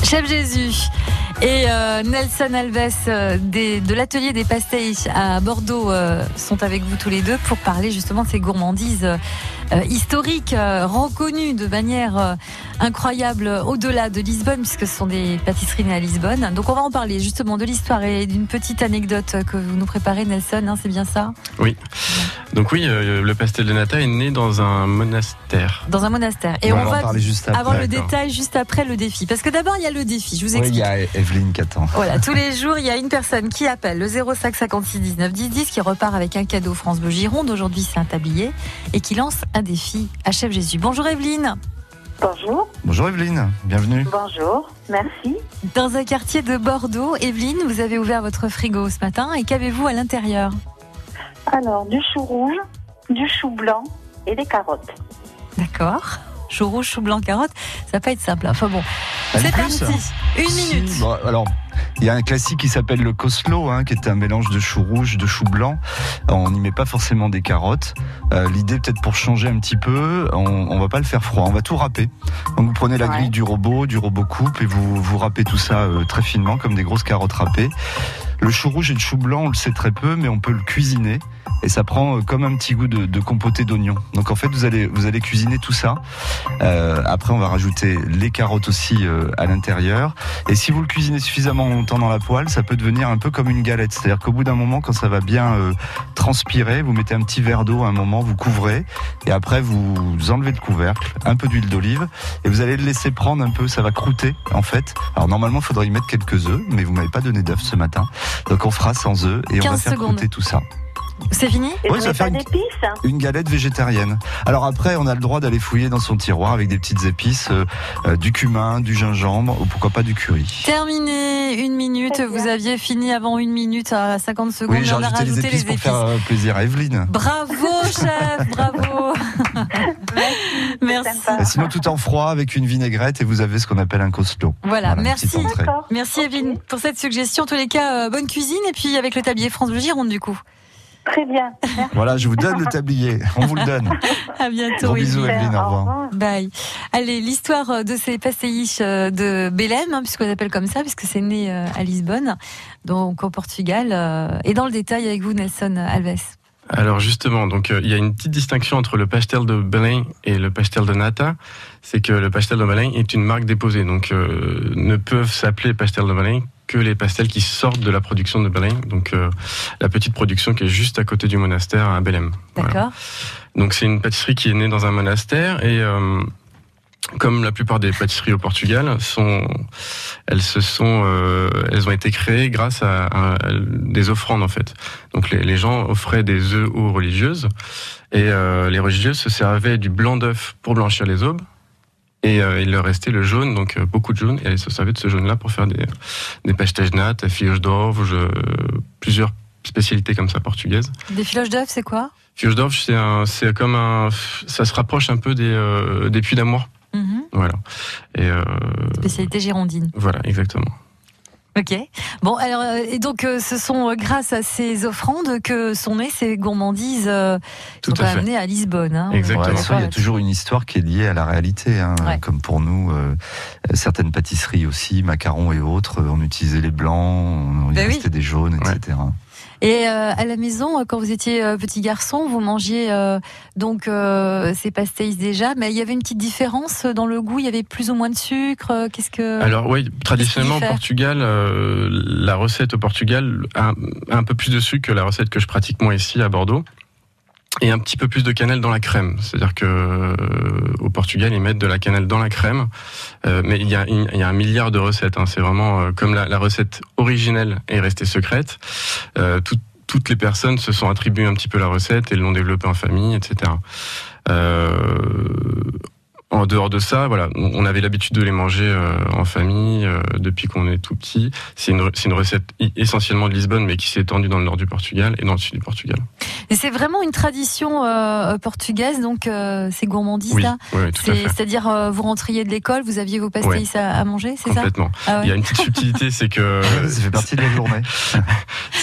Chef Jésus et Nelson Alves de l'atelier des pastéis à Bordeaux sont avec vous tous les deux pour parler justement de ces gourmandises historiques, reconnues de manière incroyable au-delà de Lisbonne, puisque ce sont des pâtisseries nées à Lisbonne. Donc on va en parler justement de l'histoire et d'une petite anecdote que vous nous préparez, Nelson, hein, c'est bien ça ? Oui. Donc oui, le pastel de nata est né dans un monastère. Dans un monastère. Et on va parler juste après, avoir le détail juste après le défi. Parce que d'abord, il y a le défi, je vous explique. Oui, il y a Evelyne qui attend. Voilà, tous les jours, il y a une personne qui appelle le 05 56 19 10 10 qui repart avec un cadeau France Bleu Gironde. Aujourd'hui, c'est un tablier et qui lance un défi à Chef Jésus. Bonjour Evelyne. Bonjour. Bonjour Evelyne, bienvenue. Bonjour, merci. Dans un quartier de Bordeaux, Evelyne, vous avez ouvert votre frigo ce matin et qu'avez-vous à l'intérieur ? Alors, du chou rouge, du chou blanc et des carottes. D'accord. Chou rouge, chou blanc, carotte, ça va pas être simple. Enfin bon, c'est parti. Une minute. Bon, alors, il y a un classique qui s'appelle le Coslo, qui est un mélange de chou rouge, de chou blanc. On n'y met pas forcément des carottes. L'idée, peut-être pour changer un petit peu, on va pas le faire froid, on va tout râper. Donc vous prenez la grille du robot coupe et vous râpez tout ça très finement, comme des grosses carottes râpées. Le chou rouge et le chou blanc, on le sait très peu, mais on peut le cuisiner. Et ça prend comme un petit goût de compoté d'oignon. Donc en fait, vous allez cuisiner tout ça. Après, on va rajouter les carottes aussi à l'intérieur. Et si vous le cuisinez suffisamment longtemps dans la poêle, ça peut devenir un peu comme une galette. C'est-à-dire qu'au bout d'un moment, quand ça va bien transpirer, vous mettez un petit verre d'eau à un moment, vous couvrez. Et après, vous enlevez le couvercle, un peu d'huile d'olive. Et vous allez le laisser prendre un peu, ça va croûter en fait. Alors normalement, il faudrait y mettre quelques œufs, mais vous m'avez pas donné d'œufs ce matin. Donc on fera sans œufs et on va faire croûter tout ça. C'est fini ? Et oui, ça fait une galette végétarienne. Alors après, on a le droit d'aller fouiller dans son tiroir avec des petites épices, du cumin, du gingembre ou pourquoi pas du curry. Terminé, une minute. Vous aviez fini avant une minute à 50 secondes. Oui, j'ai rajouté les épices pour faire plaisir à Evelyne. Bravo, chef, bravo. Merci. Et sinon, tout en froid avec une vinaigrette et vous avez ce qu'on appelle un Coslo. Voilà, merci. Merci Okay. Evelyne pour cette suggestion. En tous les cas, bonne cuisine et puis avec le tablier France Bleu Gironde du coup. Très bien. Merci. Voilà, je vous donne le tablier. On vous le donne. À bientôt. Gros bisous Evelyne, au revoir. Bye. Allez, l'histoire de ces pastéis de Belém, puisqu'on appelle comme ça, puisque c'est né à Lisbonne, donc au Portugal. Et dans le détail avec vous, Nelson Alves. Alors justement, donc il y a une petite distinction entre le pastel de Belém et le pastel de nata. C'est que le pastel de Belém est une marque déposée, donc ne peuvent s'appeler pastel de Belém que les pastels qui sortent de la production de Belém, donc la petite production qui est juste à côté du monastère à Belém. D'accord. Voilà. Donc c'est une pâtisserie qui est née dans un monastère et comme la plupart des pâtisseries au Portugal, elles ont été créées grâce à des offrandes en fait. Donc les gens offraient des œufs aux religieuses et les religieuses se servaient du blanc d'œuf pour blanchir les aubes. Et il leur restait le jaune, donc beaucoup de jaune, et elles se servaient de ce jaune-là pour faire des pastéis de nata, fios d'orge, plusieurs spécialités comme ça portugaises. Des filoches d'œufs, c'est quoi ? Fios d'orge, c'est comme ça se rapproche un peu des puits d'amour. Mm-hmm. Voilà. Et spécialité girondine. Voilà, exactement. Ok. Bon, alors, et donc, ce sont grâce à ces offrandes que sont nées ces gourmandises qui sont amenées à Lisbonne. Exactement. Il y a toujours une histoire qui est liée à la réalité. Ouais. Comme pour nous, certaines pâtisseries aussi, macarons et autres, on utilisait les blancs, il restait des jaunes, etc. Et à la maison, quand vous étiez petit garçon, vous mangiez donc ces pastéis déjà, mais il y avait une petite différence dans le goût. Il y avait plus ou moins de sucre. Alors oui, traditionnellement au Portugal, la recette au Portugal a un peu plus de sucre que la recette que je pratique moi ici à Bordeaux. Et un petit peu plus de cannelle dans la crème. C'est-à-dire que au Portugal, ils mettent de la cannelle dans la crème. Mais il y a un milliard de recettes. C'est vraiment comme la recette originelle est restée secrète. Toutes les personnes se sont attribuées un petit peu la recette et l'ont développée en famille, etc. En dehors de ça, voilà, on avait l'habitude de les manger en famille depuis qu'on est tout petit. C'est une recette essentiellement de Lisbonne, mais qui s'est étendue dans le nord du Portugal et dans le sud du Portugal. Et c'est vraiment une tradition portugaise, donc ces gourmandises-là. Oui, tout à fait. C'est-à-dire, vous rentriez de l'école, vous aviez vos pastéis à manger, c'est complètement. ça ? Il y a une petite subtilité, c'est que ça fait partie de la journée.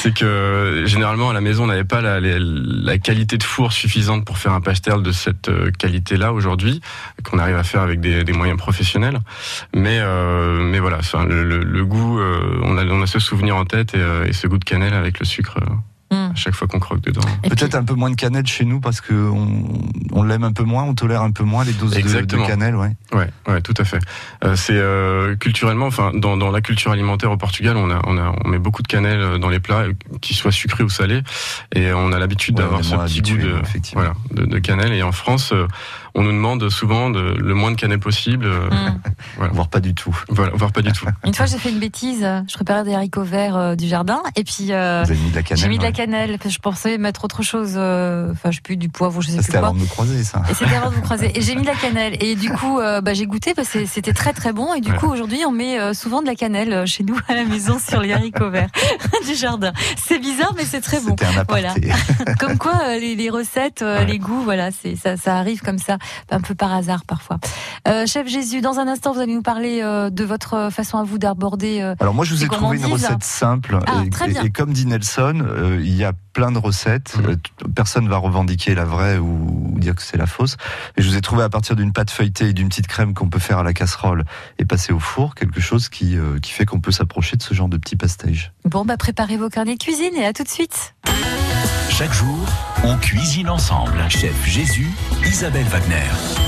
c'est que généralement à la maison on n'avait pas la qualité de four suffisante pour faire un pastel de cette qualité-là aujourd'hui, qu'on arrive à faire avec des moyens professionnels. Mais voilà, enfin, le goût, on a ce souvenir en tête et ce goût de cannelle avec le sucre. À chaque fois qu'on croque dedans. Peut-être un peu moins de cannelle chez nous parce que on l'aime un peu moins, on tolère un peu moins les doses de cannelle, ouais. Ouais, tout à fait. C'est culturellement, enfin dans la culture alimentaire au Portugal, on met beaucoup de cannelle dans les plats, qu'ils soient sucrés ou salés, et on a l'habitude d'avoir ce petit goût de cannelle. Et en France, on nous demande souvent le moins de cannelle possible, voire pas du tout. Voilà, voire pas du tout. Une fois, j'ai fait une bêtise. Je préparais des haricots verts du jardin, et puis vous avez mis de la cannelle. J'ai mis de la cannelle. Je pensais mettre autre chose. Enfin, je sais plus, du poivre, je sais plus quoi. C'était avant de me croiser, ça. Et c'était avant de vous croiser. Et j'ai mis de la cannelle. Et du coup, j'ai goûté parce que c'était très très bon. Et du coup, aujourd'hui, on met souvent de la cannelle chez nous à la maison sur les haricots verts du jardin. C'est bizarre, mais c'est très bon. C'était un aparté. Voilà. Comme quoi, les recettes, les goûts, voilà, ça arrive comme ça, un peu par hasard parfois. Chef Jésus, dans un instant, vous allez nous parler de votre façon à vous d'aborder. Alors moi, je vous ai trouvé une recette simple. Et comme dit Nelson, il y a plein de recettes. Personne ne va revendiquer la vraie ou dire que c'est la fausse. Et je vous ai trouvé à partir d'une pâte feuilletée et d'une petite crème qu'on peut faire à la casserole et passer au four, quelque chose qui fait qu'on peut s'approcher de ce genre de petit pastage. Bon, préparez vos carnets de cuisine et à tout de suite. Chaque jour, on cuisine ensemble. Chef Jésus, Isabelle Wagner.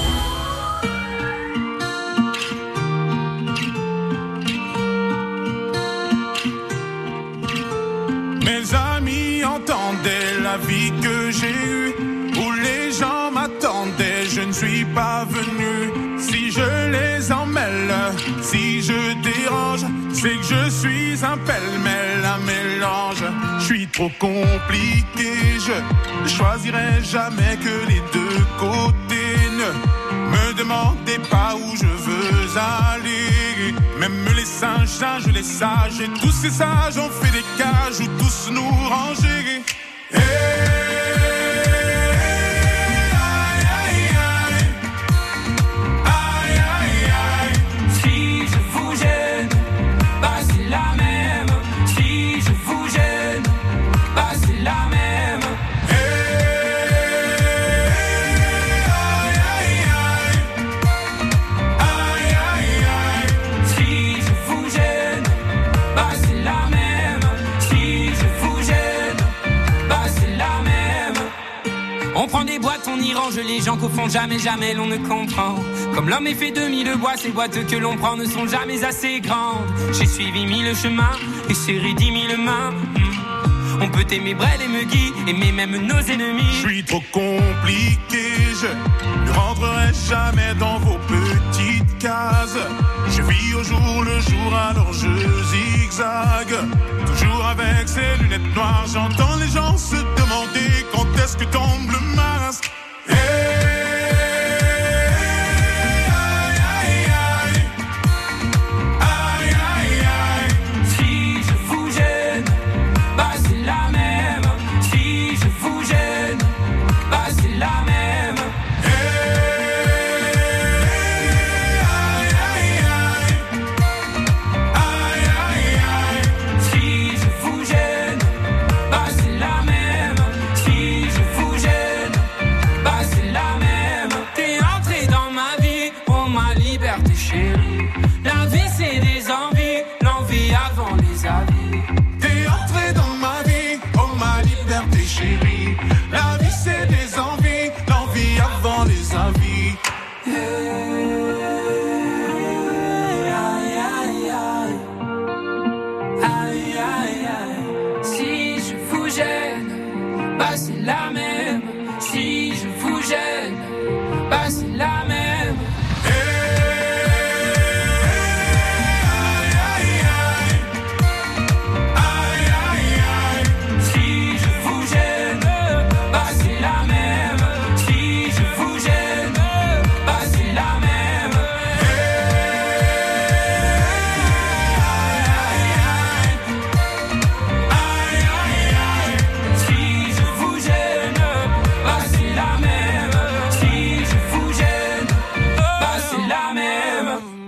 Mes amis entendaient la vie que j'ai eue, où les gens m'attendaient, je ne suis pas venu. Si je les emmêle, si je dérange, c'est que je suis un pêle-mêle, un mélange. Je suis trop compliqué, je choisirai jamais que les deux côtés. Ne me demandez pas où je veux aller. Même les singes, les sages, et tous ces sages ont fait des cages où tous nous ranger. Hey, aïe, aïe, aïe. Aïe, aïe, aïe. Si je vous gêne, c'est la même. Si je vous gêne, c'est la même. On prend des boîtes, on y range les gens qu'au fond jamais l'on ne comprend. Comme l'homme est fait de mille bois, ces boîtes que l'on prend ne sont jamais assez grandes. J'ai suivi 1000 chemins et serré 10 000 mains. On peut aimer Brel et Megui, aimer même nos ennemis. Je suis trop compliqué, je ne rentrerai jamais dans vos petites cases. Je vis au jour le jour, alors je zigzague. Toujours avec ces lunettes noires, j'entends les gens se demander quand est-ce que tombe le masque. Hey, aïe, aïe, aïe. Aïe, aïe, aïe. Si je vous gêne, c'est la même. Si je vous gêne, c'est la même.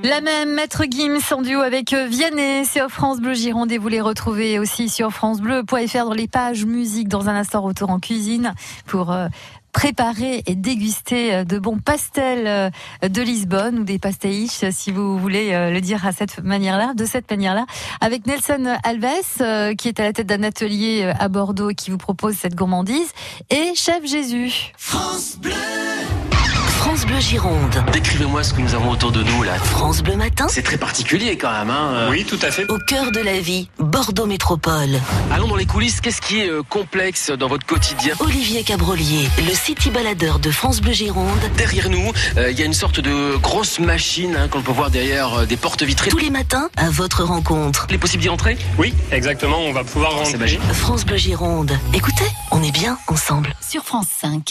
La même Maître Gims en duo avec Vianney, c'est sur France Bleu Gironde et vous les retrouvez aussi sur francebleu.fr dans les pages musique. Dans un instant, retour en cuisine pour préparer et déguster de bons pastels de Lisbonne ou des pastéis, si vous voulez le dire de cette manière-là, avec Nelson Alves, qui est à la tête d'un atelier à Bordeaux et qui vous propose cette gourmandise, et Chef Jésus. France Bleu. France Bleu Gironde. Décrivez-moi ce que nous avons autour de nous là. France Bleu Matin. C'est très particulier quand même, hein. Oui, tout à fait. Au cœur de la vie, Bordeaux Métropole. Allons dans les coulisses, qu'est-ce qui est complexe dans votre quotidien? Olivier Cabrolier, le city baladeur de France Bleu Gironde. Derrière nous, il y a une sorte de grosse machine qu'on peut voir derrière des portes vitrées. Tous les matins, à votre rencontre. Il est possible d'y entrer? Oui, exactement, on va pouvoir rentrer. C'est magique. France Bleu Gironde. Écoutez, on est bien ensemble. Sur France 5.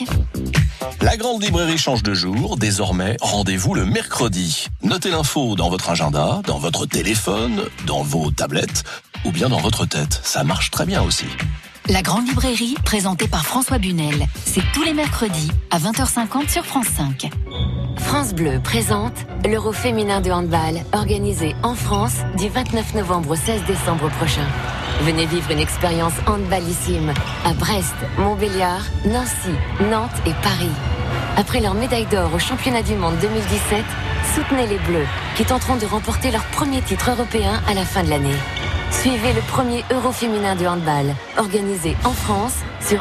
La grande librairie change de jour. Désormais, rendez-vous le mercredi. Notez l'info dans votre agenda, dans votre téléphone, dans vos tablettes ou bien dans votre tête. Ça marche très bien aussi. La grande librairie, présentée par François Bunel. C'est tous les mercredis à 20h50 sur France 5. France Bleu présente l'Euro féminin de handball, organisé en France du 29 novembre au 16 décembre prochain. Venez vivre une expérience handballissime à Brest, Montbéliard, Nancy, Nantes et Paris. Après leur médaille d'or au championnat du monde 2017, soutenez les Bleus qui tenteront de remporter leur premier titre européen à la fin de l'année. Suivez le premier Euro féminin de handball, organisé en France sur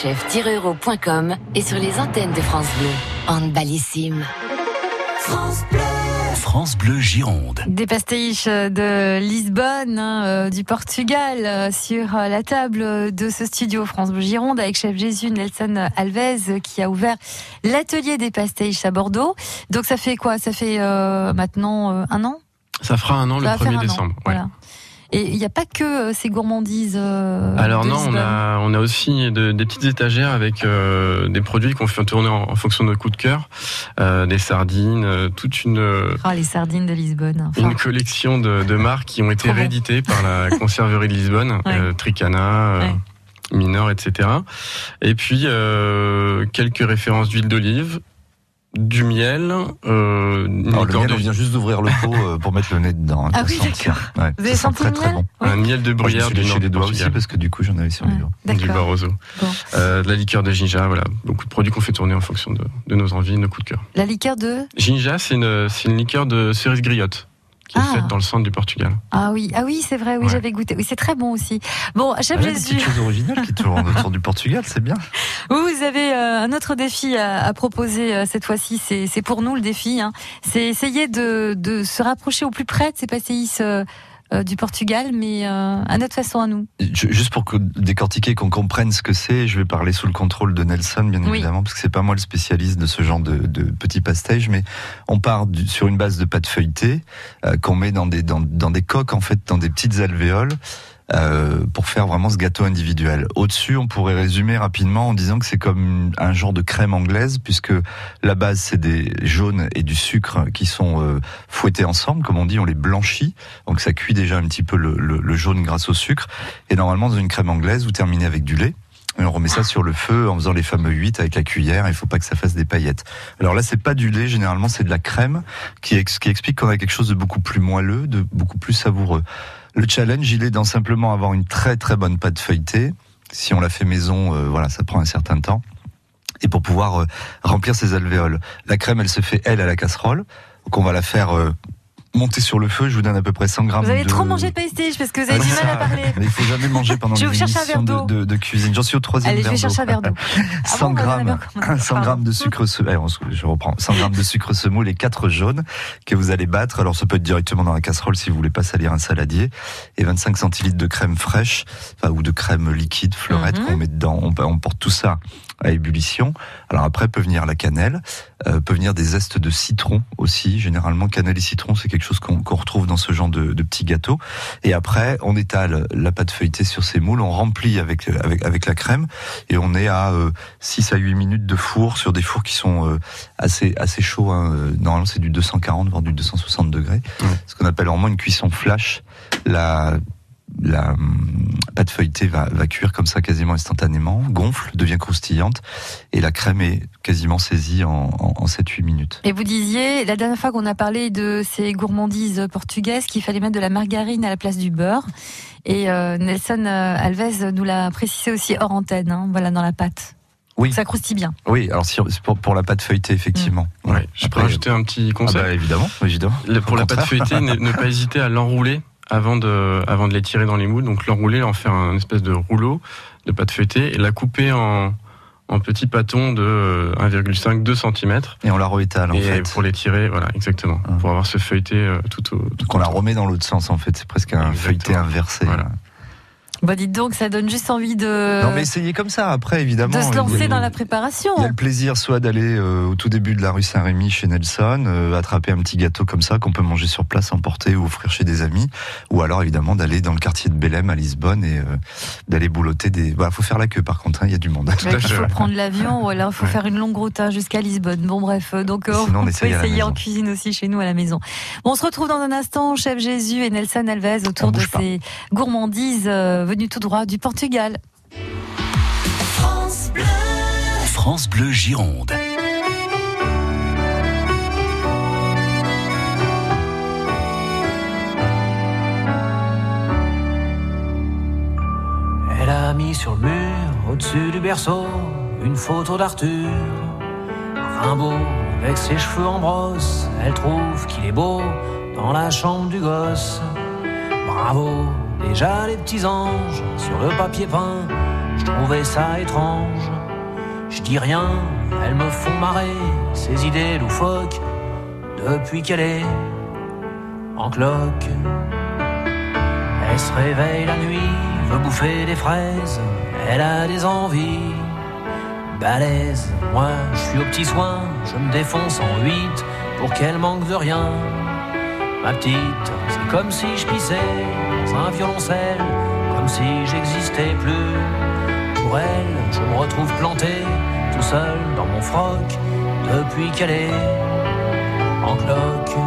ehf-euro.com et sur les antennes de France Bleu. Handballissime. France Bleu. France Bleu Gironde. Des pastéis de Lisbonne, du Portugal, sur la table de ce studio France Bleu Gironde avec Chef Jésus, Nelson Alves, qui a ouvert l'atelier des pastéis à Bordeaux. Donc ça fait quoi? Ça fait maintenant un an? Ça fera un an le 1er décembre. Ouais. Voilà. Et il n'y a pas que ces gourmandises. Alors non, on a aussi des petites étagères avec des produits qu'on fait tourner en fonction de nos coups de cœur, des sardines, toute une. Les sardines de Lisbonne. Enfin, une collection de marques qui ont été rééditées par la conserverie de Lisbonne, Tricana, Minor, etc. Et puis quelques références d'huile d'olive. Du miel. Le miel, on vient juste d'ouvrir le pot pour mettre le nez dedans. Ah oui, d'accord. Ouais, vous avez senti le miel? très bon. Un miel de bruyère du nord les doigts Portugal. aussi parce que du coup j'en avais sur les doigts. Du Barroso. Bon. De la liqueur de ginja, voilà. Beaucoup de produits qu'on fait tourner en fonction de nos envies, de nos coups de cœur. La liqueur de ginja, c'est une liqueur de cerise griotte qui est faite dans le centre du Portugal. Ah oui, c'est vrai, oui, j'avais goûté. Oui, c'est très bon aussi. Bon, Chef Jésus. Des choses originales qui tournent autour du Portugal, c'est bien. Vous avez un autre défi à proposer cette fois-ci, c'est pour nous le défi. C'est essayer de se rapprocher au plus près de ces pastéis du Portugal, mais à notre façon à nous. Juste pour décortiquer, qu'on comprenne ce que c'est, je vais parler sous le contrôle de Nelson, bien évidemment, parce que c'est pas moi le spécialiste de ce genre de petits pastéis, mais on part sur une base de pâte feuilletée qu'on met dans des coques, en fait, dans des petites alvéoles. Pour faire vraiment ce gâteau individuel. Au-dessus, on pourrait résumer rapidement en disant que c'est comme un genre de crème anglaise, puisque la base, c'est des jaunes et du sucre qui sont fouettés ensemble, comme on dit, on les blanchit, donc ça cuit déjà un petit peu le jaune grâce au sucre, et normalement, dans une crème anglaise, vous terminez avec du lait, et on remet ça sur le feu en faisant les fameux 8 avec la cuillère, il faut pas que ça fasse des paillettes. Alors là, c'est pas du lait, généralement, c'est de la crème, qui explique qu'on a quelque chose de beaucoup plus moelleux, de beaucoup plus savoureux. Le challenge, il est dans simplement avoir une très très bonne pâte feuilletée. Si on la fait maison, ça prend un certain temps. Et pour pouvoir remplir ces alvéoles, la crème, elle se fait, à la casserole. Donc on va la faire monter sur le feu. Je vous donne à peu près 100 grammes de... Vous avez trop mangé de pastéis parce que vous avez du mal à parler. Mais il faut jamais manger pendant une émission de cuisine. J'en suis au 3e verre d'eau. Allez, je vais chercher un verre d'eau. 100 grammes de sucre je reprends. 100 grammes de sucre semoule et 4 jaunes que vous allez battre. Alors, ça peut être directement dans la casserole si vous voulez pas salir un saladier. Et 25 centilitres de crème fraîche, ou de crème liquide, fleurette, qu'on met dedans. On porte tout ça à ébullition. Alors après, peut venir la cannelle, peut venir des zestes de citron aussi. Généralement, cannelle et citron, c'est quelque chose qu'on retrouve dans ce genre de petits gâteaux. Et après, on étale la pâte feuilletée sur ces moules, on remplit avec la crème, et on est à 6 à 8 minutes de four sur des fours qui sont assez chauds. Normalement, c'est du 240, voire du 260 degrés. Ce qu'on appelle vraiment une cuisson flash. La la pâte feuilletée va cuire comme ça quasiment instantanément, gonfle, devient croustillante, et la crème est quasiment saisie en 7-8 minutes. Et vous disiez, la dernière fois qu'on a parlé de ces gourmandises portugaises, qu'il fallait mettre de la margarine à la place du beurre. Et Nelson Alves nous l'a précisé aussi hors antenne, hein, voilà, dans la pâte. Oui. Ça croustille bien. Oui, alors c'est pour la pâte feuilletée, effectivement. Ouais, je peux rajouter un petit conseil. Évidemment. Pour la pâte feuilletée, ne pas hésiter à l'enrouler avant de les tirer dans les moules. Donc l'enrouler, en faire un espèce de rouleau de pâte feuilletée et la couper en petits pâtons de 1,5-2 cm. Et on la réétale, en fait. Pour les tirer, voilà, exactement. Pour avoir ce feuilleté Donc on la remet dans l'autre sens, en fait. C'est presque un feuilleté inversé. Voilà. Bah dites donc, ça donne juste envie de... Non mais essayez comme ça, après évidemment... De se lancer dans la préparation. Il y a le plaisir soit d'aller au tout début de la rue Saint-Rémy chez Nelson, attraper un petit gâteau comme ça qu'on peut manger sur place, emporter ou offrir chez des amis, ou alors évidemment d'aller dans le quartier de Belém à Lisbonne et d'aller boulotter des... Voilà, faut faire la queue par contre, il y a du monde. Il faut prendre l'avion, ou alors il faut faire une longue route jusqu'à Lisbonne. Bon bref, donc sinon, on peut essayer en cuisine aussi chez nous à la maison. Bon, on se retrouve dans un instant, Chef Jésus et Nelson Alves, autour de ces gourmandises venues tout droit du Portugal. France Bleu Gironde. Elle a mis sur le mur, au-dessus du berceau, une photo d'Arthur. Rimbaud, avec ses cheveux en brosse, elle trouve qu'il est beau dans la chambre du gosse. Bravo, déjà les petits anges sur le papier peint, je trouvais ça étrange. Je dis rien, elles me font marrer, ces idées loufoques, depuis qu'elle est en cloque. Elle se réveille la nuit, veut bouffer des fraises, elle a des envies balèzes. Moi, je suis aux petits soins, je me défonce en 8 pour qu'elle manque de rien. Ma petite, c'est comme si je pissais dans un violoncelle, comme si j'existais plus. Pour elle, je me retrouve planté, tout seul dans mon froc, depuis qu'elle est en cloque.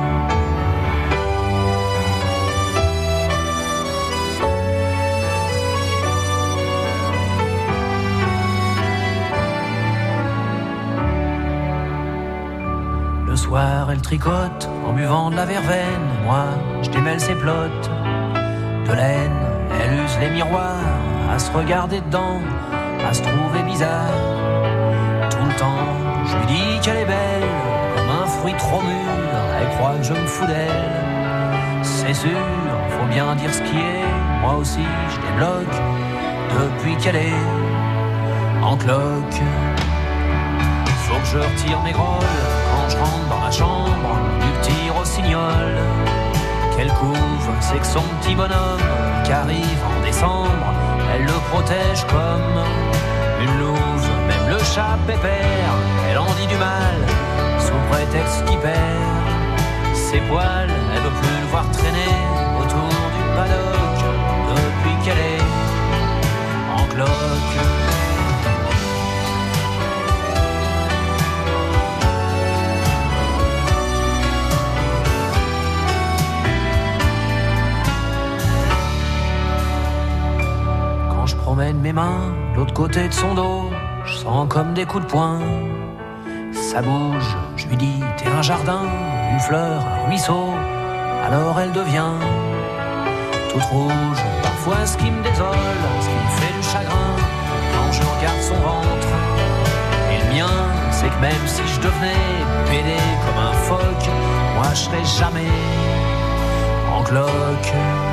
Le soir, elle tricote en buvant de la verveine. Moi, je démêle ses plottes de laine. Elle use les miroirs à se regarder dedans, à se trouver bizarre. Tout le temps, je lui dis qu'elle est belle, comme un fruit trop mûr. Elle croit que je me fous d'elle. C'est sûr, faut bien dire ce qui est. Moi aussi, je débloque depuis qu'elle est en cloque. Faut que je retire mes grolles quand je rentre dans la chambre du petit rossignol. Qu'elle couvre, c'est que son petit bonhomme qu'arrive en décembre, elle le protège comme une louve. Même le chat pépère, elle en dit du mal sous prétexte qu'il perd ses poils. Elle veut plus le voir traîner autour du paddock depuis qu'elle est en cloque. Promène mes mains de l'autre côté de son dos, je sens comme des coups de poing. Ça bouge, je lui dis t'es un jardin, une fleur, un ruisseau. Alors elle devient toute rouge. Parfois ce qui me désole, ce qui me fait du chagrin, quand je regarde son ventre et le mien, c'est que même si je devenais pédé comme un phoque, moi je serais jamais en cloque.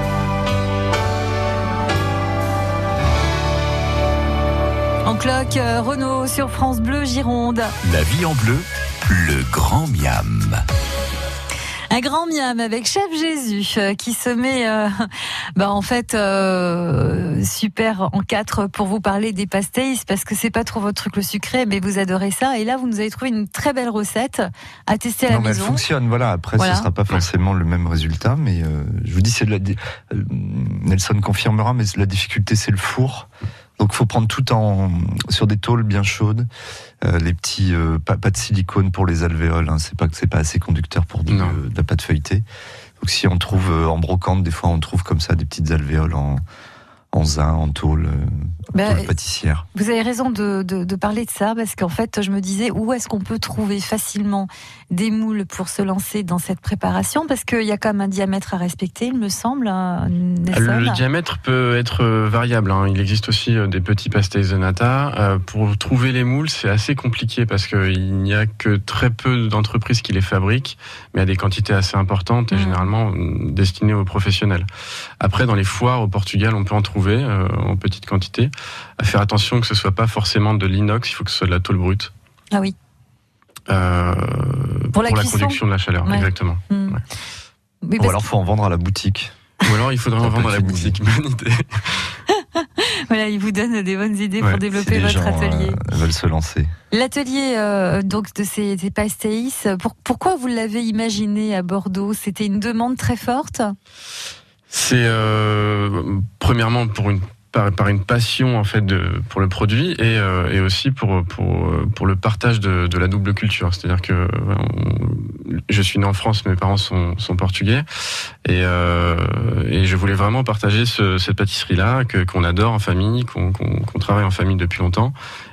En cloque, Renaud sur France Bleu Gironde. La vie en bleu, le grand miam. Un grand miam avec Chef Jésus qui se met en fait super en 4 pour vous parler des pastéis, parce que c'est pas trop votre truc le sucré, mais vous adorez ça. Et là, vous nous avez trouvé une très belle recette à tester à la maison. Elle fonctionne, voilà. Après, ce sera pas forcément le même résultat, mais je vous dis, Nelson confirmera, mais la difficulté, c'est le four. Donc, faut prendre tout sur des tôles bien chaudes, les petits pas de silicone pour les alvéoles. Hein, c'est pas assez conducteur pour de la pâte feuilletée. Donc si on trouve en brocante, des fois on trouve comme ça des petites alvéoles en zin, en tôle pâtissière. Vous avez raison de parler de ça, parce qu'en fait, je me disais, où est-ce qu'on peut trouver facilement des moules pour se lancer dans cette préparation, parce qu'il y a quand même un diamètre à respecter, il me semble. Le diamètre peut être variable. Il existe aussi des petits pastéis de nata. Pour trouver les moules, c'est assez compliqué, parce qu'il n'y a que très peu d'entreprises qui les fabriquent, mais à des quantités assez importantes et généralement destinées aux professionnels. Après, dans les foires au Portugal, on peut en trouver en petite quantité. À faire attention que ce soit pas forcément de l'inox, il faut que ce soit de la tôle brute. Ah oui. Pour la conduction de la chaleur, exactement. Ouais. Ou alors il faut en vendre à la boutique. Ou alors il faudrait en vendre à la boutique. Bonne idée. Voilà, il vous donne des bonnes idées pour développer votre atelier. Veulent se lancer. L'atelier donc de ces pastéis, pourquoi vous l'avez imaginé à Bordeaux ? C'était une demande très forte ? C'est premièrement par une passion en fait pour le produit et aussi pour le partage de la double culture. C'est-à-dire que je suis né en France, mes parents sont portugais et je voulais vraiment partager cette pâtisserie-là qu'on adore en famille, qu'on travaille en famille depuis longtemps.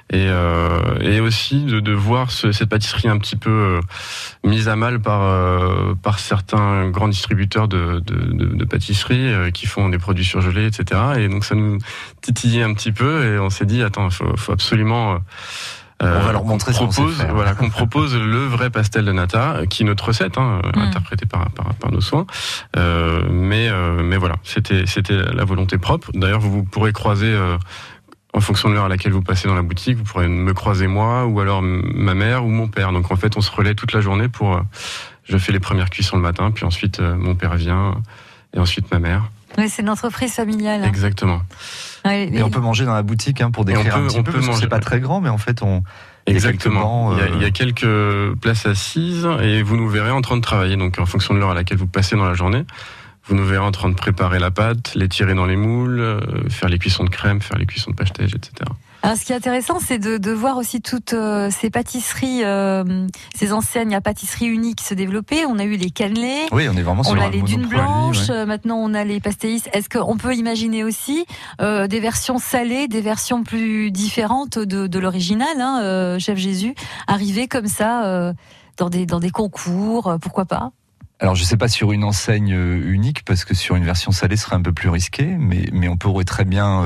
Et aussi de voir cette pâtisserie un petit peu mise à mal par certains grands distributeurs de pâtisserie qui font des produits surgelés, etc. Et donc ça nous titillait un petit peu et on s'est dit attends, faut absolument on va leur montrer qu'on propose le vrai pastel de nata, qui est notre recette, interprétée par nos soins. Mais voilà, c'était la volonté propre. D'ailleurs, vous pourrez croiser en fonction de l'heure à laquelle vous passez dans la boutique, vous pourrez me croiser moi, ou alors ma mère ou mon père. Donc en fait, on se relaie toute la journée je fais les premières cuissons le matin, puis ensuite mon père vient, et ensuite ma mère. Oui, c'est une entreprise familiale. Exactement. Et on peut manger dans la boutique pour décrire un petit peu, parce que c'est pas très grand, mais en fait Exactement. Il y a quelques places assises, et vous nous verrez en train de travailler. Donc en fonction de l'heure à laquelle vous passez dans la journée, vous nous verrez en train de préparer la pâte, les tirer dans les moules, faire les cuissons de crème, faire les cuissons de pastège, etc. Alors, ce qui est intéressant, c'est de voir aussi toutes ces pâtisseries, ces enseignes à pâtisserie unique se développer. On a eu les cannelés. Oui, on est vraiment sur on a les dunes blanches. Ouais. Maintenant, on a les pastéis. Est-ce qu'on peut imaginer aussi des versions salées, des versions plus différentes de l'original, Chef Jésus, arriver comme ça dans des concours, pourquoi pas? Alors je sais pas sur une enseigne unique, parce que sur une version salée ce serait un peu plus risqué, mais on pourrait très bien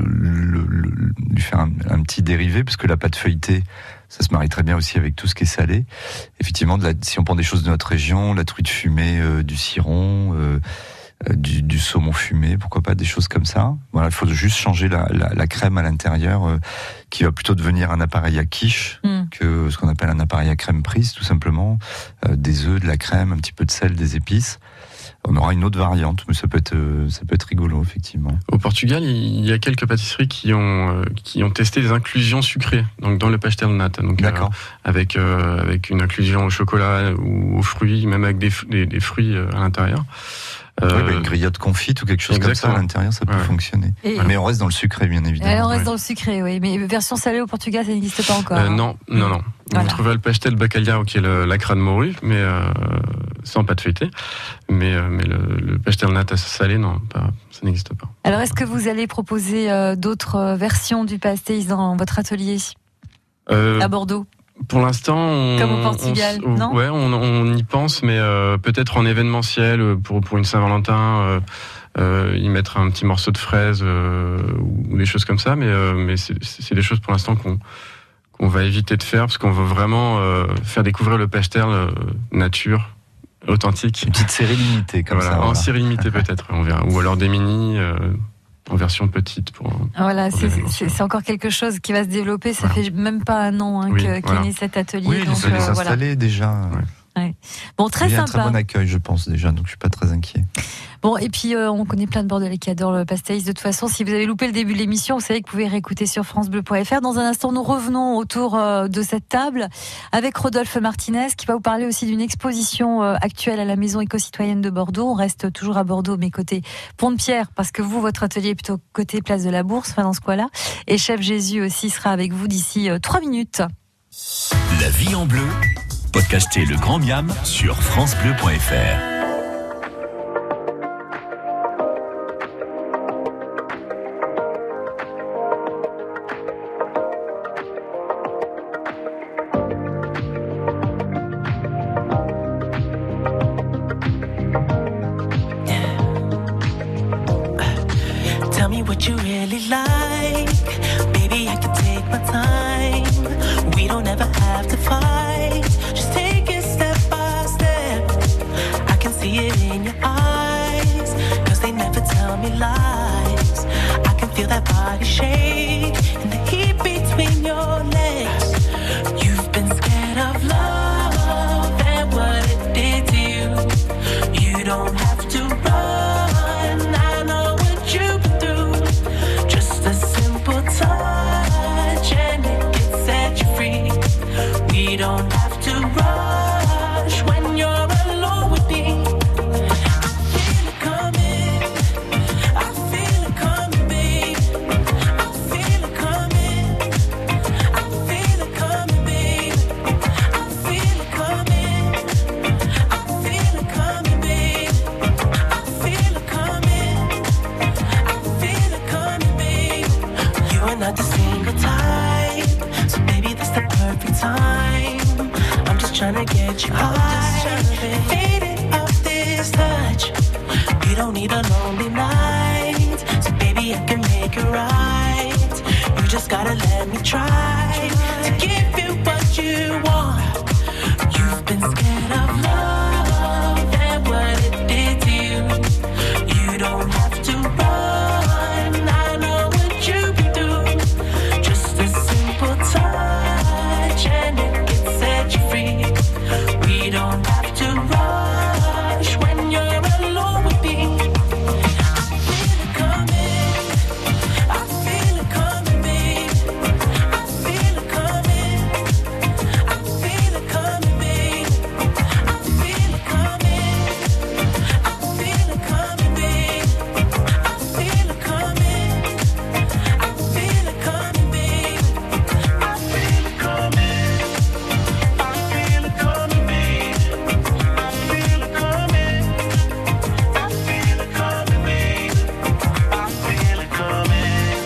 lui faire un petit dérivé, parce que la pâte feuilletée, ça se marie très bien aussi avec tout ce qui est salé. Effectivement, si on prend des choses de notre région, la truite fumée, du ciron, du saumon fumé, pourquoi pas des choses comme ça. Voilà, il faut juste changer la crème à l'intérieur, qui va plutôt devenir un appareil à quiche que ce qu'on appelle un appareil à crème prise, tout simplement. Des œufs, de la crème, un petit peu de sel, des épices. On aura une autre variante, mais ça peut être rigolo, effectivement. Au Portugal, il y a quelques pâtisseries qui ont testé des inclusions sucrées, donc dans le pastel de nata. Donc avec une inclusion au chocolat ou aux fruits, même avec des fruits à l'intérieur. Une griotte confite ou quelque chose comme ça à l'intérieur, ça peut fonctionner. Mais on reste dans le sucré, bien évidemment. On reste dans le sucré, oui. Mais version salée au Portugal, ça n'existe pas encore. Non. Voilà. Vous trouverez le pastel bacalhau, qui est la crâne morue, mais sans pâte feuilletée. Mais le pastel nata salé, non, ça n'existe pas. Alors, est-ce que vous allez proposer d'autres versions du pastéis dans votre atelier à Bordeaux? Pour l'instant, comme au Portugal, non ? Ouais, on y pense, mais peut-être en événementiel pour une Saint-Valentin, y mettre un petit morceau de fraise ou des choses comme ça. Mais c'est des choses pour l'instant qu'on va éviter de faire, parce qu'on veut vraiment faire découvrir le pastel nature, authentique. Une petite série limitée comme ça. En série limitée peut-être, on verra. Ou alors des mini. En version petite. Voilà, c'est encore quelque chose qui va se développer. Ça fait même pas un an qu'est né cet atelier. Oui, donc, il est installé déjà. Ouais. Bon, très sympa. Il y a un très bon accueil, je pense déjà, donc je suis pas très inquiet. Bon, et puis on connaît plein de Bordelais qui adorent le pastéis. De toute façon, si vous avez loupé le début de l'émission, vous savez que vous pouvez réécouter sur francebleu.fr. Dans un instant, nous revenons autour de cette table avec Rodolphe Martinez, qui va vous parler aussi d'une exposition actuelle à la Maison éco-citoyenne de Bordeaux. On reste toujours à Bordeaux, mais côté Pont-de-Pierre, parce que vous, votre atelier est plutôt côté Place de la Bourse, enfin dans ce coin-là. Et Chef Jésus aussi sera avec vous d'ici 3 minutes. La vie en bleu. Podcastez le Grand Miam sur francebleu.fr. what you really like. Baby, I can take my time. We don't ever have to fight. Just take it step by step. I can see it in your eyes, 'cause they never tell me lies. I can feel that body shake and the heat between your legs. You've been scared of love and what it did to you. You don't have to run, I know what you've been through. Just a simple touch and it can set you free. We don't have to rush when you're alone with me. Not the single type, so baby that's the perfect time. I'm just trying to get you high, faded off this touch. We don't need a lonely night, so baby I can make it right. You just gotta let me try to give you what you want. You've been scared of love and what it did to you. You don't have to run, I know what you've been through. Just a simple touch and it can set you free. We don't have to rush when you're alone with me. I feel it coming, I feel it coming, babe. I feel it coming, I feel it coming, babe. I feel it coming, I feel it coming, babe. I feel it coming, I feel it coming, babe. I feel it coming, I feel it coming, babe. I feel it coming, I feel it coming, babe. I feel it coming,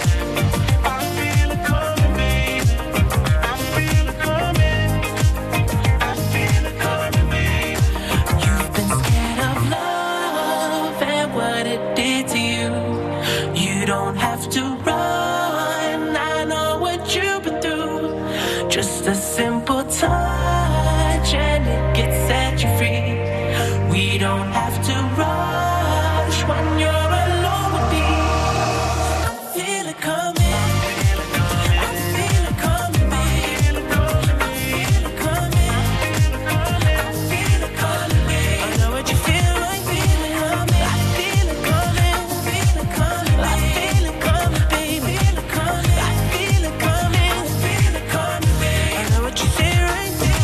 I feel it coming, babe. I feel it coming, I feel it coming, babe. You've been scared of love and what it did to you. You don't have to run, I know what you've been through. Just a simple touch and it can set you free. We don't have to rush when you're alone with me. I feel it coming, I feel it coming, babe. I feel it coming, I feel it coming, babe. I know what you feel like, feel it coming. I feel it coming, feel it coming, I feel it coming, babe. Feel it coming, I feel it coming, feel it coming, babe. I know what you feel right there.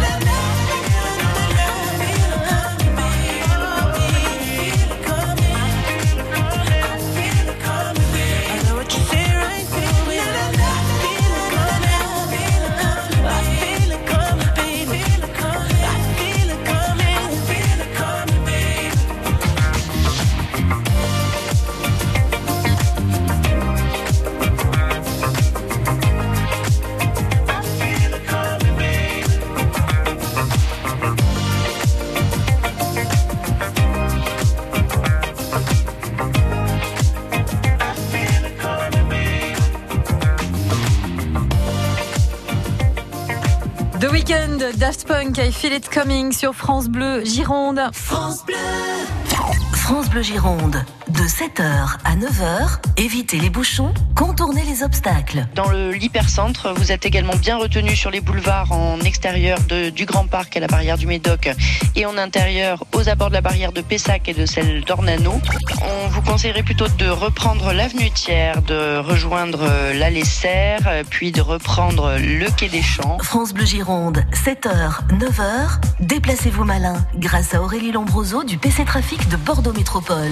The Weeknd, Daft Punk, I Feel It Coming sur France Bleu Gironde. France Bleu. France Bleu Gironde, de 7h à 9h, évitez les bouchons, contournez les obstacles. Dans l'hypercentre, vous êtes également bien retenu sur les boulevards en extérieur du Grand Parc à la barrière du Médoc et en intérieur aux abords de la barrière de Pessac et de celle d'Ornano. On vous conseillerait plutôt de reprendre l'avenue Thiers, de rejoindre l'allée Serre, puis de reprendre le quai des Champs. France Bleu Gironde, 7h, 9h, déplacez-vous malin grâce à Aurélie Lombroso du PC Trafic de Bordeaux Métropole.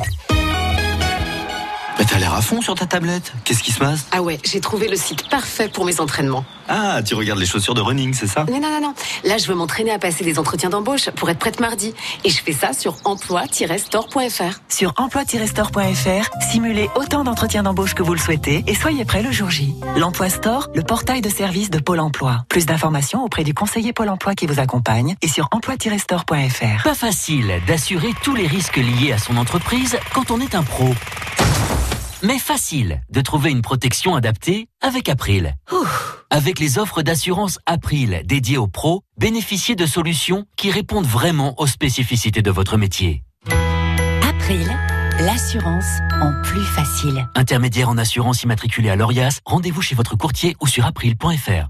Mais t'as l'air à fond sur ta tablette. Qu'est-ce qui se passe? Ah ouais, j'ai trouvé le site parfait pour mes entraînements. Ah, tu regardes les chaussures de running, c'est ça? Non. Là, je veux m'entraîner à passer des entretiens d'embauche pour être prête mardi. Et je fais ça sur emploi-store.fr. Sur emploi-store.fr, simulez autant d'entretiens d'embauche que vous le souhaitez et soyez prêts le jour J. L'Emploi Store, le portail de service de Pôle emploi. Plus d'informations auprès du conseiller Pôle emploi qui vous accompagne et sur emploi-store.fr. Pas facile d'assurer tous les risques liés à son entreprise quand on est un pro. mais facile de trouver une protection adaptée avec April. Avec les offres d'assurance April dédiées aux pros, bénéficiez de solutions qui répondent vraiment aux spécificités de votre métier. April, l'assurance en plus facile. Intermédiaire en assurance immatriculé à l'Orias, rendez-vous chez votre courtier ou sur april.fr.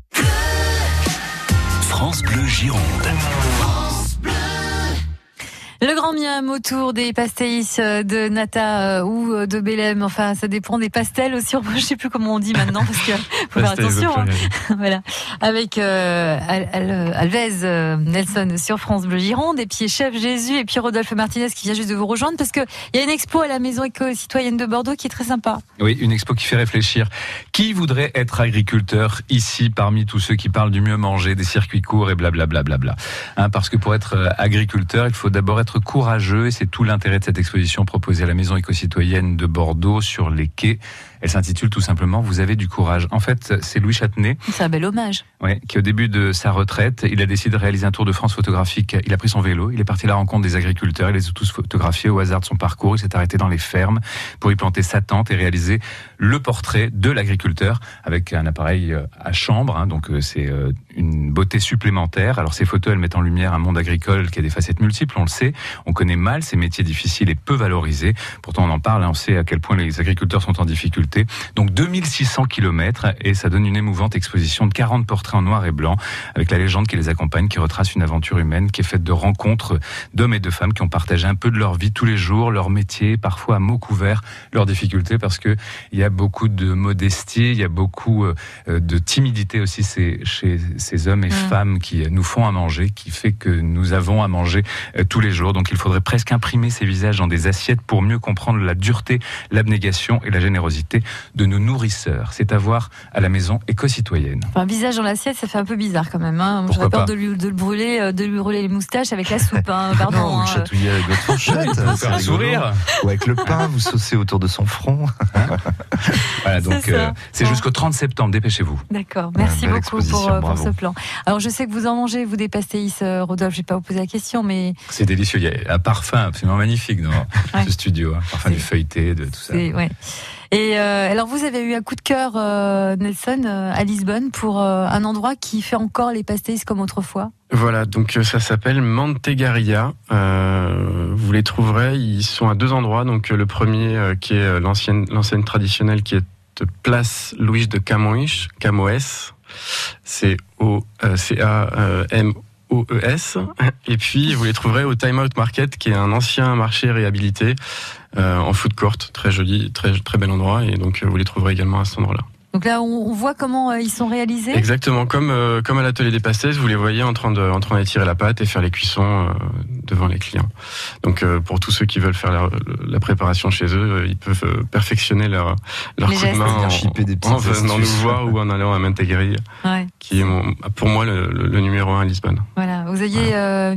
France Bleu Gironde. Le grand miam autour des pastéis de nata ou de Bélem. Enfin, ça dépend des pastels aussi. Je sais plus comment on dit maintenant parce que faut faire attention. Hein. Voilà. Avec Alves Nelson sur France Bleu Gironde et puis Chef Jésus et puis Rodolphe Martinez qui vient juste de vous rejoindre parce que il y a une expo à la Maison éco-citoyenne de Bordeaux qui est très sympa. Oui, une expo qui fait réfléchir. Qui voudrait être agriculteur ici parmi tous ceux qui parlent du mieux manger, des circuits courts et blablabla. Parce que pour être agriculteur, il faut d'abord être courageux et c'est tout l'intérêt de cette exposition proposée à la Maison éco-citoyenne de Bordeaux sur les quais. Elle s'intitule tout simplement « Vous avez du courage ». En fait, c'est Louis Châtenay. C'est un bel hommage. Oui, qui au début de sa retraite, il a décidé de réaliser un tour de France photographique. Il a pris son vélo, il est parti à la rencontre des agriculteurs, il les a tous photographiés au hasard de son parcours. Il s'est arrêté dans les fermes pour y planter sa tente et réaliser le portrait de l'agriculteur avec un appareil à chambre. Donc c'est une beauté supplémentaire. Alors ces photos, elles mettent en lumière un monde agricole qui a des facettes multiples, on le sait. On connaît mal ces métiers difficiles et peu valorisés. Pourtant on en parle, on sait à quel point les agriculteurs sont en difficulté. Donc 2600 km et ça donne une émouvante exposition de 40 portraits en noir et blanc avec la légende qui les accompagne, qui retrace une aventure humaine qui est faite de rencontres d'hommes et de femmes qui ont partagé un peu de leur vie tous les jours, leur métier, parfois à mots couverts, leurs difficultés, parce que il y a beaucoup de modestie, il y a beaucoup de timidité aussi chez ces hommes et femmes qui nous font à manger, qui fait que nous avons à manger tous les jours. Donc il faudrait presque imprimer ces visages dans des assiettes pour mieux comprendre la dureté, l'abnégation et la générosité de nos nourrisseurs. C'est à voir à la Maison éco-citoyenne. Un visage dans l'assiette, ça fait un peu bizarre quand même. J'aurais peur de lui brûler les moustaches avec la soupe. Pardon. Non, vous le chatouillez avec votre fourchette. Faire un sourire. Ou avec le pain, vous saucez autour de son front. Voilà, donc c'est jusqu'au 30 septembre, dépêcez-vous. D'accord, merci beaucoup pour ce plan. Alors je sais que vous en mangez, vous, des pastéis, Rodolphe, je vais pas vous poser la question, mais... C'est délicieux, il y a un parfum absolument magnifique dans ce studio, parfum du feuilleté, de tout ça. Ouais. Et alors vous avez eu un coup de cœur, Nelson, à Lisbonne pour un endroit qui fait encore les pastéis comme autrefois. Voilà, donc ça s'appelle Mantegaria. Vous les trouverez, ils sont à 2 endroits. Donc le premier qui est l'enseigne traditionnelle qui est place Louis de Camões, c'est CAMOES. Et puis vous les trouverez au Time Out Market, qui est un ancien marché réhabilité en food court, très joli, très bel endroit. Et donc vous les trouverez également à cet endroit-là. Donc là, on voit comment ils sont réalisés. Exactement, comme à l'atelier des pastéis, vous les voyez en train d'étirer la pâte et faire les cuissons devant les clients. Donc pour tous ceux qui veulent faire la préparation chez eux, ils peuvent perfectionner leur coup de main en venant nous voir ou en allant à Mantegaria, qui est pour moi le numéro 1 à Lisbonne. Voilà, vous aviez une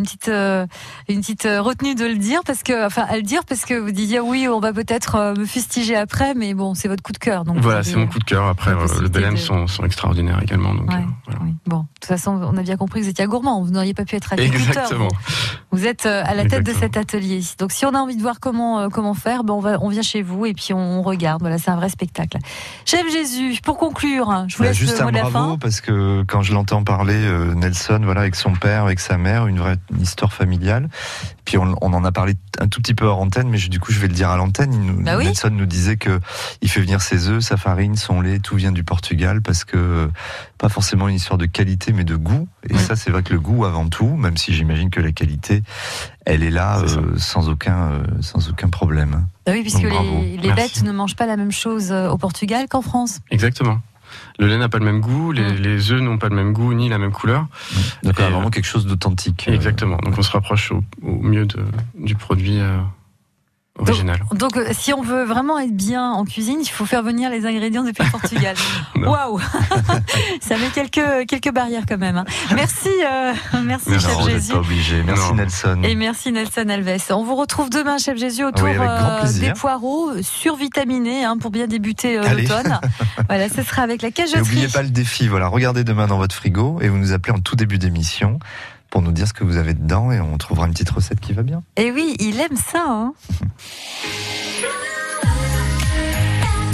petite retenue de le dire parce que vous disiez oui, on va peut-être me fustiger après, mais bon, c'est votre coup de cœur. Donc voilà, c'est mon coup de cœur. Après, le Bélem sont extraordinaires également. Donc, voilà. Oui. Bon, de toute façon, on a bien compris que vous étiez gourmand. Vous n'auriez pas pu être agriculteur. Exactement. Vous êtes à la tête de cet atelier. Donc, si on a envie de voir comment faire, on vient chez vous et puis on regarde. Voilà, c'est un vrai spectacle. Chef Jésus, pour conclure, je vous laisse juste le mot de la fin. Bravo, parce que quand je l'entends parler, Nelson, voilà, avec son père, avec sa mère, une vraie histoire familiale. Puis on en a parlé un tout petit peu hors antenne, mais du coup, je vais le dire à l'antenne. Nelson nous disait que il fait venir ses œufs, sa farine, son lait, tout vient du Portugal, parce que pas forcément une histoire de qualité, mais de goût. Et ça, c'est vrai que le goût avant tout, même si j'imagine que la qualité, elle est là sans aucun problème. Oui, puisque les bêtes ne mangent pas la même chose au Portugal qu'en France. Exactement. Le lait n'a pas le même goût, les œufs n'ont pas le même goût ni la même couleur. Donc il y a vraiment quelque chose d'authentique. Exactement. Donc on se rapproche au mieux du produit original. Donc si on veut vraiment être bien en cuisine, il faut faire venir les ingrédients depuis le Portugal. Waouh. Ça met quelques barrières quand même. Hein. Merci Chef Jésus. Pas obligé. Merci Nelson. Et merci Nelson Alves. On vous retrouve demain, Chef Jésus, autour des poireaux survitaminés pour bien débuter l'automne. Voilà, ce sera avec la cageterie. N'oubliez pas le défi. Voilà, regardez demain dans votre frigo et vous nous appelez en tout début d'émission pour nous dire ce que vous avez dedans et on trouvera une petite recette qui va bien. Et oui, il aime ça.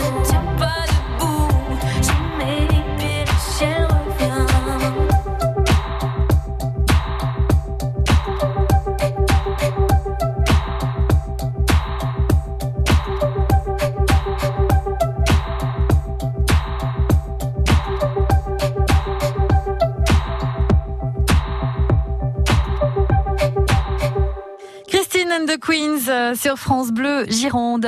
tiens pas debout, je mets les pieds, le ciel revient. Christine and the Queens sur France Bleu Gironde.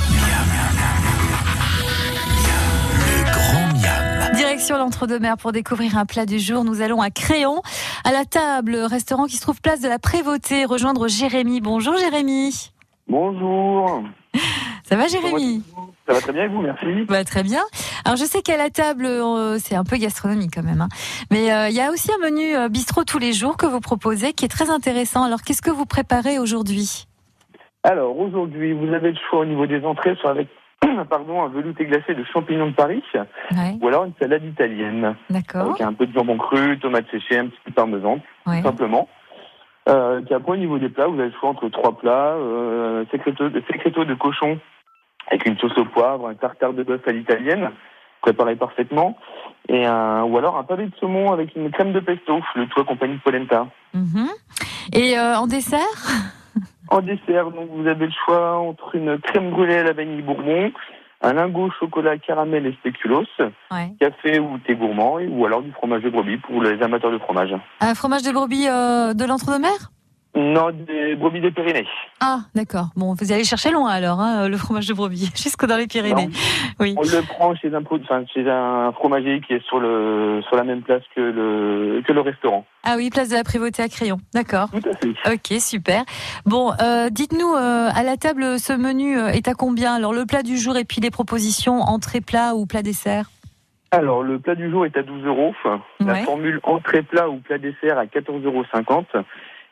Direction l'Entre-deux-Mers pour découvrir un plat du jour. Nous allons à Créon, à la table, restaurant qui se trouve place de la Prévôté. Rejoindre Jérémy. Bonjour Jérémy. Bonjour. Ça va Jérémy? Ça va très bien et vous, merci. Bah, très bien. Alors je sais qu'à la table, c'est un peu gastronomique quand même, hein. Mais il y a aussi un menu bistrot tous les jours que vous proposez qui est très intéressant. Alors qu'est-ce que vous préparez aujourd'hui? Alors aujourd'hui, vous avez le choix au niveau des entrées, soit avec un velouté glacé de champignons de Paris, ou alors une salade italienne. D'accord. Avec un peu de jambon cru, tomates séchées, un petit peu de parmesan, tout simplement. Puis après, au niveau des plats, vous avez le choix entre 3 plats, secreto de cochon avec une sauce au poivre, un tartare de bœuf à l'italienne, préparé parfaitement, et ou alors un pavé de saumon avec une crème de pesto, le tout accompagné de polenta. Et en dessert? En dessert, donc vous avez le choix entre une crème brûlée à la vanille bourbon, un lingot chocolat caramel et spéculoos, café ou thé gourmand, ou alors du fromage de brebis pour les amateurs de fromage. Un fromage de brebis de l'Entre-deux-Mers? Non, des brebis des Pyrénées. Ah, d'accord. Bon, vous allez chercher loin alors, hein, le fromage de brebis, jusque dans les Pyrénées. Non. Oui. On le prend chez un fromager qui est sur la même place que le restaurant. Ah oui, place de la Prévôté à Créon. D'accord. Tout à fait. Ok, super. Bon, dites-nous, à la table, ce menu est à combien? Alors, le plat du jour et puis les propositions, entrée plat ou plat dessert? Alors, le plat du jour est à 12 €. La formule entrée plat ou plat dessert à 14,50 €.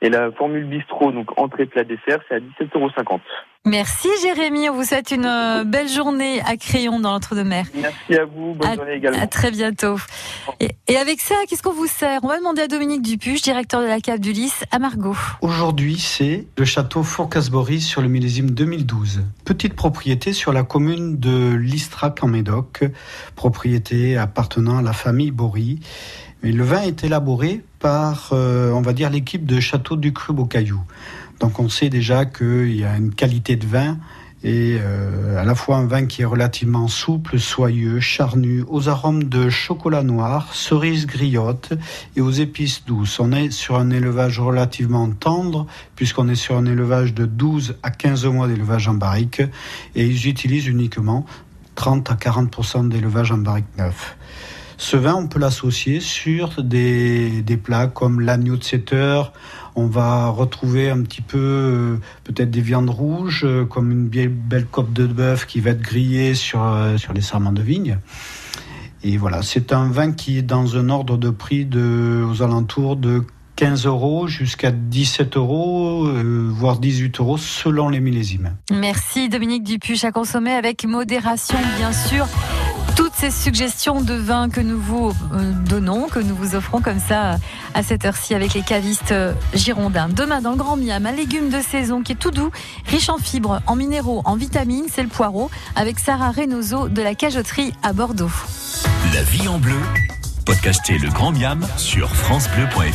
Et la formule bistrot, donc entrée, plat, dessert, c'est à 17,50 €. Merci Jérémy, on vous souhaite une belle journée à Crayon dans l'Entre-deux-Mers. Merci à vous, bonne journée également. À très bientôt. Et avec ça, qu'est-ce qu'on vous sert? On va demander à Dominique Dupuche, directeur de la cave du Lys, à Margaux. Aujourd'hui, c'est le château Fourcas-Bory sur le millésime 2012. Petite propriété sur la commune de Listrac en Médoc, propriété appartenant à la famille Bory. Mais le vin est élaboré par, on va dire, l'équipe de Château du Cru Beaucaillou. Donc on sait déjà qu'il y a une qualité de vin et à la fois un vin qui est relativement souple, soyeux, charnu, aux arômes de chocolat noir, cerise griotte et aux épices douces. On est sur un élevage relativement tendre puisqu'on est sur un élevage de 12 à 15 mois d'élevage en barrique et ils utilisent uniquement 30 à 40% d'élevage en barrique neuf. Ce vin, on peut l'associer sur des plats comme l'agneau de 7 heures. On va retrouver un petit peu peut-être des viandes rouges, comme une belle côte de bœuf qui va être grillée sur les sarments de vigne. Et voilà, c'est un vin qui est dans un ordre de prix aux alentours de 15 € jusqu'à 17 €, voire 18 € selon les millésimes. Merci Dominique Dupuche, à consommer avec modération bien sûr. Toutes ces suggestions de vin que nous vous donnons, que nous vous offrons comme ça à cette heure-ci avec les cavistes girondins. Demain, dans le Grand Miam, un légume de saison qui est tout doux, riche en fibres, en minéraux, en vitamines, c'est le poireau, avec Sarah Reynoso de la Cajoterie à Bordeaux. La vie en bleu, podcastez le Grand Miam sur francebleu.fr.